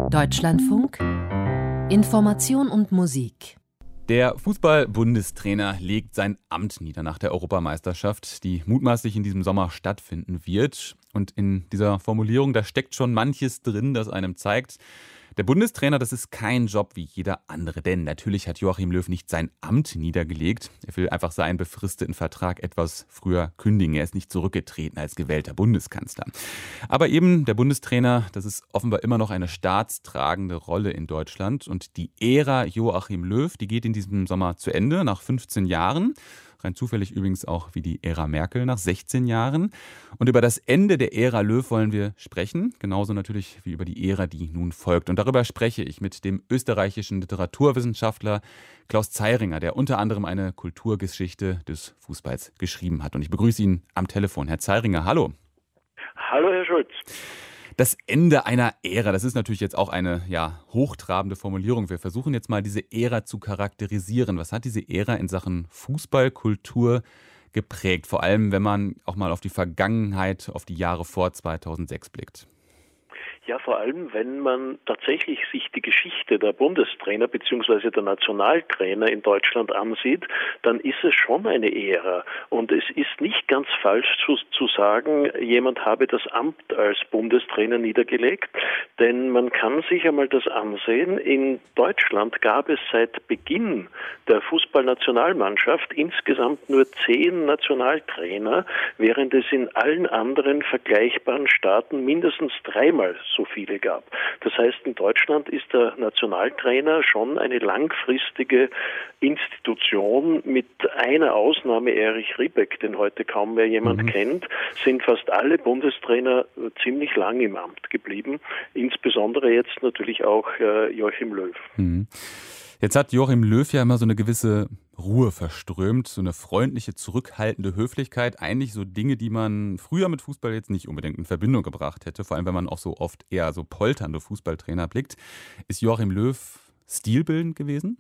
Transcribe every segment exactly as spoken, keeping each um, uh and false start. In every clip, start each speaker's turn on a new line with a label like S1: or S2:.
S1: Deutschlandfunk Information und Musik.
S2: Der Fußball-Bundestrainer legt sein Amt nieder nach der Europameisterschaft, die mutmaßlich in diesem Sommer stattfinden wird. Und in dieser Formulierung, da steckt schon manches drin, das einem zeigt, der Bundestrainer, das ist kein Job wie jeder andere. Denn natürlich hat Joachim Löw nicht sein Amt niedergelegt. Er will einfach seinen befristeten Vertrag etwas früher kündigen. Er ist nicht zurückgetreten als gewählter Bundeskanzler. Aber eben der Bundestrainer, das ist offenbar immer noch eine staatstragende Rolle in Deutschland. Und die Ära Joachim Löw, die geht in diesem Sommer zu Ende, nach fünfzehn Jahren. Rein zufällig übrigens auch wie die Ära Merkel nach sechzehn Jahren. Und über das Ende der Ära Löw wollen wir sprechen, genauso natürlich wie über die Ära, die nun folgt. Und darüber spreche ich mit dem österreichischen Literaturwissenschaftler Klaus Zeiringer, der unter anderem eine Kulturgeschichte des Fußballs geschrieben hat. Und ich begrüße ihn am Telefon. Herr Zeiringer, hallo.
S3: Hallo, Herr Schulz.
S2: Das Ende einer Ära, das ist natürlich jetzt auch eine ja, hochtrabende Formulierung. Wir versuchen jetzt mal diese Ära zu charakterisieren. Was hat diese Ära in Sachen Fußballkultur geprägt? Vor allem, wenn man auch mal auf die Vergangenheit, auf die Jahre vor zweitausendsechs blickt.
S3: Ja, vor allem, wenn man tatsächlich sich die Geschichte der Bundestrainer bzw. der Nationaltrainer in Deutschland ansieht, dann ist es schon eine Ära. Und es ist nicht ganz falsch zu, zu sagen, jemand habe das Amt als Bundestrainer niedergelegt, denn man kann sich einmal das ansehen. In Deutschland gab es seit Beginn der Fußballnationalmannschaft insgesamt nur zehn Nationaltrainer, während es in allen anderen vergleichbaren Staaten mindestens dreimal so viele gab. Das heißt, in Deutschland ist der Nationaltrainer schon eine langfristige Institution. Mit einer Ausnahme, Erich Ribbeck, den heute kaum mehr jemand mhm. kennt, sind fast alle Bundestrainer ziemlich lang im Amt geblieben. Insbesondere jetzt natürlich auch äh, Joachim Löw.
S2: Mhm. Jetzt hat Joachim Löw ja immer so eine gewisse Ruhe verströmt, so eine freundliche, zurückhaltende Höflichkeit. Eigentlich so Dinge, die man früher mit Fußball jetzt nicht unbedingt in Verbindung gebracht hätte. Vor allem, wenn man auch so oft eher so polternde Fußballtrainer blickt. Ist Joachim Löw stilbildend gewesen?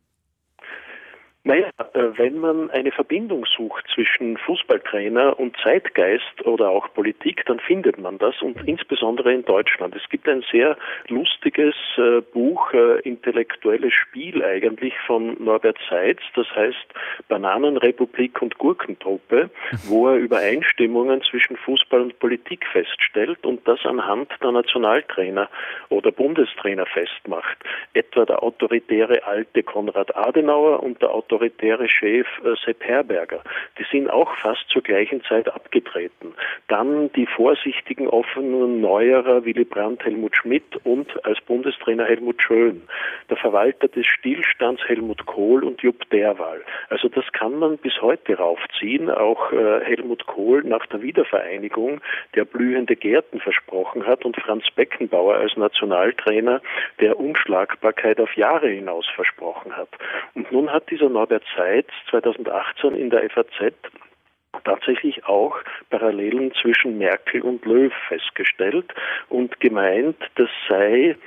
S3: Naja, wenn man eine Verbindung sucht zwischen Fußballtrainer und Zeitgeist oder auch Politik, dann findet man das, und insbesondere in Deutschland. Es gibt ein sehr lustiges äh, Buch, äh, intellektuelles Spiel eigentlich von Norbert Seitz, das heißt Bananenrepublik und Gurkentruppe, wo er Übereinstimmungen zwischen Fußball und Politik feststellt und das anhand der Nationaltrainer oder Bundestrainer festmacht. Etwa der autoritäre alte Konrad Adenauer und der autoritäre autoritäre Chef äh, Sepp Herberger. Die sind auch fast zur gleichen Zeit abgetreten. Dann die vorsichtigen, offenen Neuerer Willy Brandt, Helmut Schmidt und als Bundestrainer Helmut Schön. Der Verwalter des Stillstands Helmut Kohl und Jupp Derwal. Also das kann man bis heute raufziehen. Auch äh, Helmut Kohl nach der Wiedervereinigung, der blühende Gärten versprochen hat, und Franz Beckenbauer als Nationaltrainer, der Unschlagbarkeit auf Jahre hinaus versprochen hat. Und nun hat dieser Norbert Seitz zweitausendachtzehn in der F A Z tatsächlich auch Parallelen zwischen Merkel und Löw festgestellt und gemeint, das sei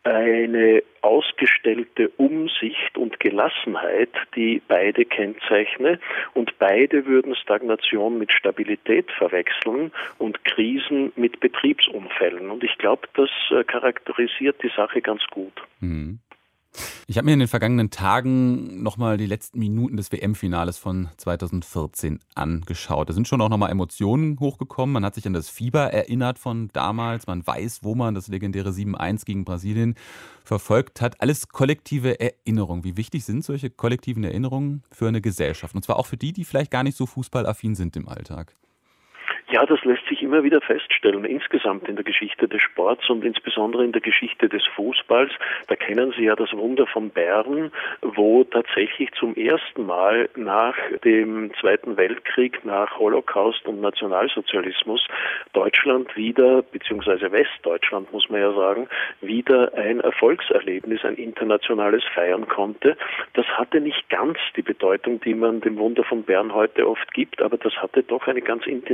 S3: eine ausgestellte Umsicht und Gelassenheit, die beide kennzeichne, und beide würden Stagnation mit Stabilität verwechseln und Krisen mit Betriebsunfällen. Und ich glaube, das charakterisiert die Sache ganz gut.
S2: Mhm. Ich habe mir in den vergangenen Tagen nochmal die letzten Minuten des W M-Finales von zweitausendvierzehn angeschaut. Da sind schon auch nochmal Emotionen hochgekommen. Man hat sich an das Fieber erinnert von damals. Man weiß, wo man das legendäre sieben eins gegen Brasilien verfolgt hat. Alles kollektive Erinnerungen. Wie wichtig sind solche kollektiven Erinnerungen für eine Gesellschaft? Und zwar auch für die, die vielleicht gar nicht so fußballaffin sind im Alltag.
S3: Ja, das lässt sich immer wieder feststellen, insgesamt in der Geschichte des Sports und insbesondere in der Geschichte des Fußballs. Da kennen Sie ja das Wunder von Bern, wo tatsächlich zum ersten Mal nach dem Zweiten Weltkrieg, nach Holocaust und Nationalsozialismus Deutschland wieder, beziehungsweise Westdeutschland muss man ja sagen, wieder ein Erfolgserlebnis, ein internationales feiern konnte. Das hatte nicht ganz die Bedeutung, die man dem Wunder von Bern heute oft gibt, aber das hatte doch eine ganz intensive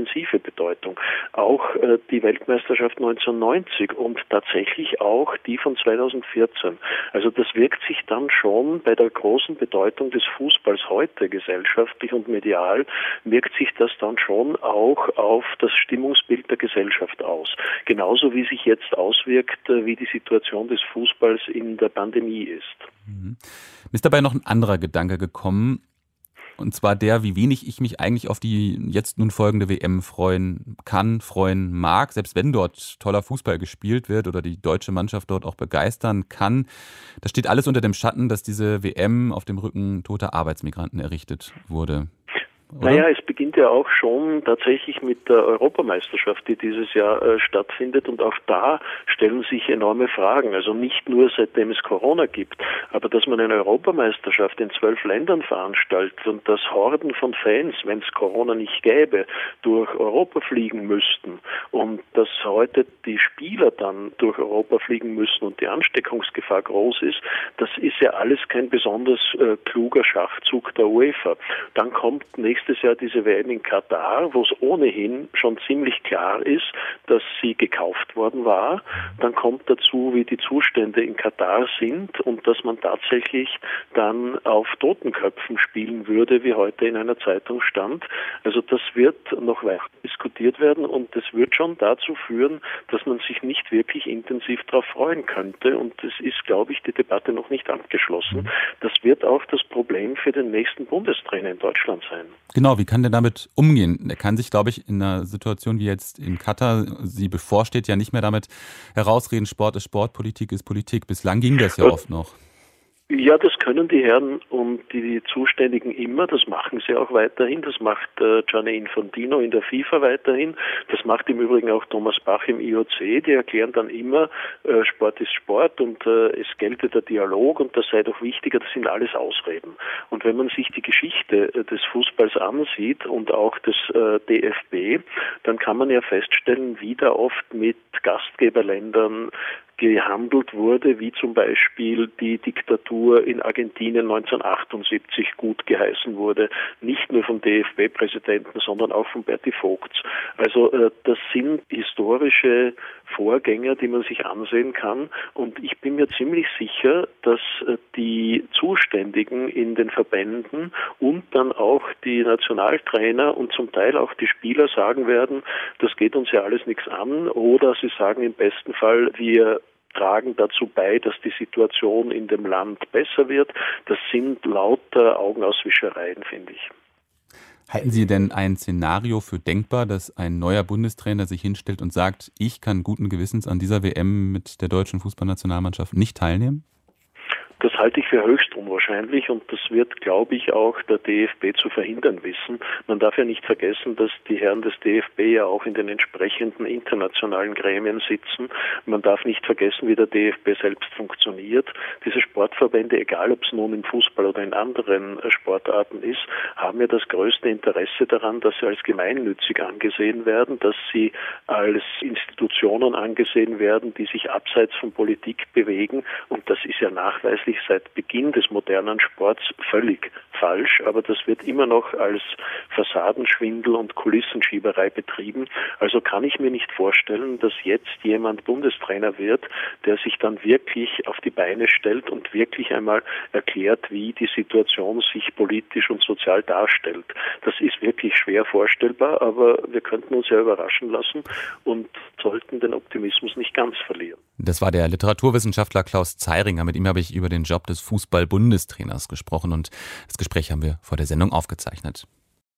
S3: Bedeutung. Auch äh, die Weltmeisterschaft neunzehnhundertneunzig und tatsächlich auch die von zweitausendvierzehn. Also das wirkt sich dann schon bei der großen Bedeutung des Fußballs heute gesellschaftlich und medial, wirkt sich das dann schon auch auf das Stimmungsbild der Gesellschaft aus. Genauso wie sich jetzt auswirkt, äh, wie die Situation des Fußballs in der Pandemie ist.
S2: Mhm. Mir ist dabei noch ein anderer Gedanke gekommen. Und zwar der, wie wenig ich mich eigentlich auf die jetzt nun folgende W M freuen kann, freuen mag, selbst wenn dort toller Fußball gespielt wird oder die deutsche Mannschaft dort auch begeistern kann. Das steht alles unter dem Schatten, dass diese W M auf dem Rücken toter Arbeitsmigranten errichtet wurde. Oder?
S3: Naja, es beginnt ja auch schon tatsächlich mit der Europameisterschaft, die dieses Jahr äh, stattfindet, und auch da stellen sich enorme Fragen. Also nicht nur seitdem es Corona gibt, aber dass man eine Europameisterschaft in zwölf Ländern veranstaltet und dass Horden von Fans, wenn es Corona nicht gäbe, durch Europa fliegen müssten und dass heute die Spieler dann durch Europa fliegen müssen und die Ansteckungsgefahr groß ist, das ist ja alles kein besonders äh, kluger Schachzug der UEFA. Dann kommt nächstes Jahr diese W M in Katar, wo es ohnehin schon ziemlich klar ist, dass sie gekauft worden war. Dann kommt dazu, wie die Zustände in Katar sind und dass man tatsächlich dann auf Totenköpfen spielen würde, wie heute in einer Zeitung stand. Also das wird noch weiter diskutiert werden und das wird schon dazu führen, dass man sich nicht wirklich intensiv darauf freuen könnte, und es ist, glaube ich, die Debatte noch nicht abgeschlossen. Das wird auch das Problem für den nächsten Bundestrainer in Deutschland sein.
S2: Genau, wie kann der damit umgehen? Er kann sich, glaube ich, in einer Situation wie jetzt in Katar, sie bevorsteht, ja nicht mehr damit herausreden, Sport ist Sport, Politik ist Politik. Bislang ging das ja oft noch.
S3: Ja, das können die Herren und die Zuständigen immer, das machen sie auch weiterhin, das macht äh, Gianni Infantino in der FIFA weiterhin, das macht im Übrigen auch Thomas Bach im I O C, die erklären dann immer, äh, Sport ist Sport und äh, es gelte der Dialog und das sei doch wichtiger, das sind alles Ausreden. Und wenn man sich die Geschichte äh, des Fußballs ansieht und auch des äh, D F B, dann kann man ja feststellen, wie da oft mit Gastgeberländern gehandelt wurde, wie zum Beispiel die Diktatur in Argentinien neunzehnhundertachtundsiebzig gut geheißen wurde, nicht nur vom D F B-Präsidenten, sondern auch von Berti Vogts. Also äh, das sind historische Vorgänger, die man sich ansehen kann, und ich bin mir ziemlich sicher, dass äh, die Zuständigen in den Verbänden und dann auch die Nationaltrainer und zum Teil auch die Spieler sagen werden, das geht uns ja alles nichts an, oder sie sagen im besten Fall, wir tragen dazu bei, dass die Situation in dem Land besser wird. Das sind lauter Augenauswischereien, finde ich.
S2: Halten Sie denn ein Szenario für denkbar, dass ein neuer Bundestrainer sich hinstellt und sagt, ich kann guten Gewissens an dieser W M mit der deutschen Fußballnationalmannschaft nicht teilnehmen?
S3: Das halte ich für höchst unwahrscheinlich und das wird, glaube ich, auch der D F B zu verhindern wissen. Man darf ja nicht vergessen, dass die Herren des D F B ja auch in den entsprechenden internationalen Gremien sitzen. Man darf nicht vergessen, wie der D F B selbst funktioniert. Diese Sportverbände, egal ob es nun im Fußball oder in anderen Sportarten ist, haben ja das größte Interesse daran, dass sie als gemeinnützig angesehen werden, dass sie als Institutionen angesehen werden, die sich abseits von Politik bewegen, und das ist ja nachweislich seit Beginn des modernen Sports völlig falsch, aber das wird immer noch als Fassadenschwindel und Kulissenschieberei betrieben. Also kann ich mir nicht vorstellen, dass jetzt jemand Bundestrainer wird, der sich dann wirklich auf die Beine stellt und wirklich einmal erklärt, wie die Situation sich politisch und sozial darstellt. Das ist wirklich schwer vorstellbar, aber wir könnten uns ja überraschen lassen und sollten den Optimismus nicht ganz verlieren.
S2: Das war der Literaturwissenschaftler Klaus Zeiringer. Mit ihm habe ich über den Job des Fußball-Bundestrainers gesprochen und das Gespräch haben wir vor der Sendung aufgezeichnet.